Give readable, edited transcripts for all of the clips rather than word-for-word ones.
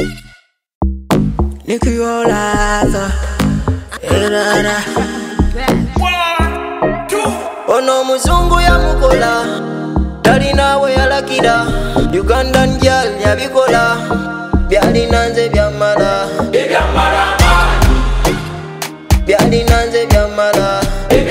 Nikiolaza ono muzungu yamukola talinawe yalakira Ugandan girl yabikola byalinanze byamala byalinanze byamala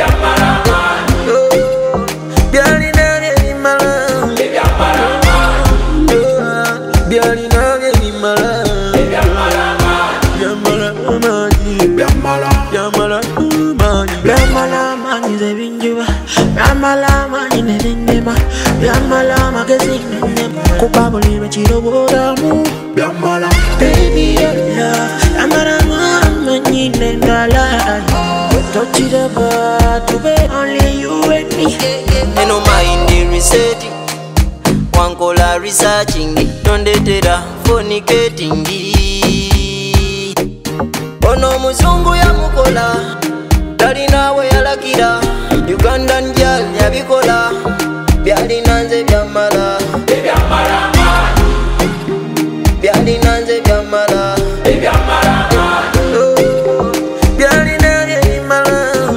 Byamala mani zebinjuba byamala mani nedendema byamala magazine nema kubabuli mechiroboramu byamala baby your love byamala mani nendala tochiraba to be only you and me eno mind researching wankola researching tondetera fornicating ono muzungu yamukola talinawe yalakira Ugandan girl yabikola byalinanze byamala byalinanze byamala byalinanze byamala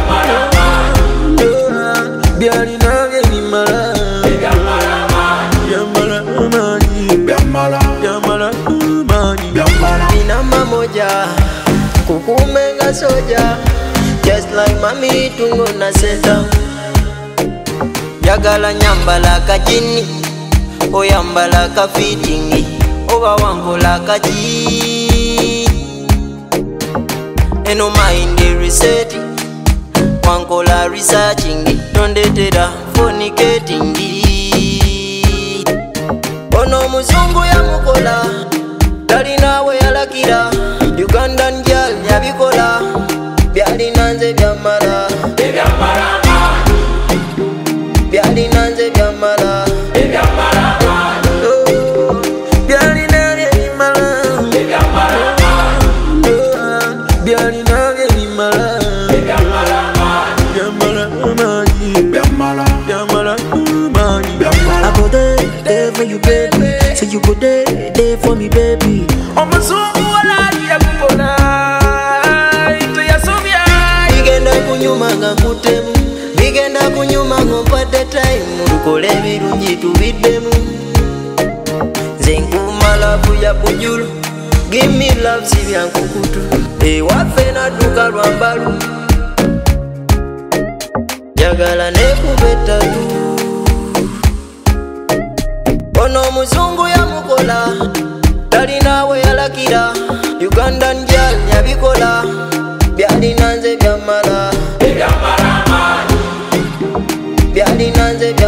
byalinanze byamala nina moja kukumenga soja just like mami tungo na seta yagala nyambala kajini oyambala kafitingi oba wankola kaji eno mind research wankola researching tondetera fornicating ono muzungu yamukola talinawe yalakira Ugandan girl yabikola byalinanze byamala byalinanze byamala byalinanze I go there for you baby, say you go there for me baby. Omuzungu wala yakukola bigenda kunyuma nga nkutemu bigenda kunyuma ng'ompadde time tukole ebirungi tubiddemu nze nkuuma laavu ya bujulu give me love si byankukutu ewaffe nadduka lwambalu jagala nekuba ettatu ono omuzungu yamukola talinawe yalakira Ugandan girl yabikola byalinanze byamala byalinanze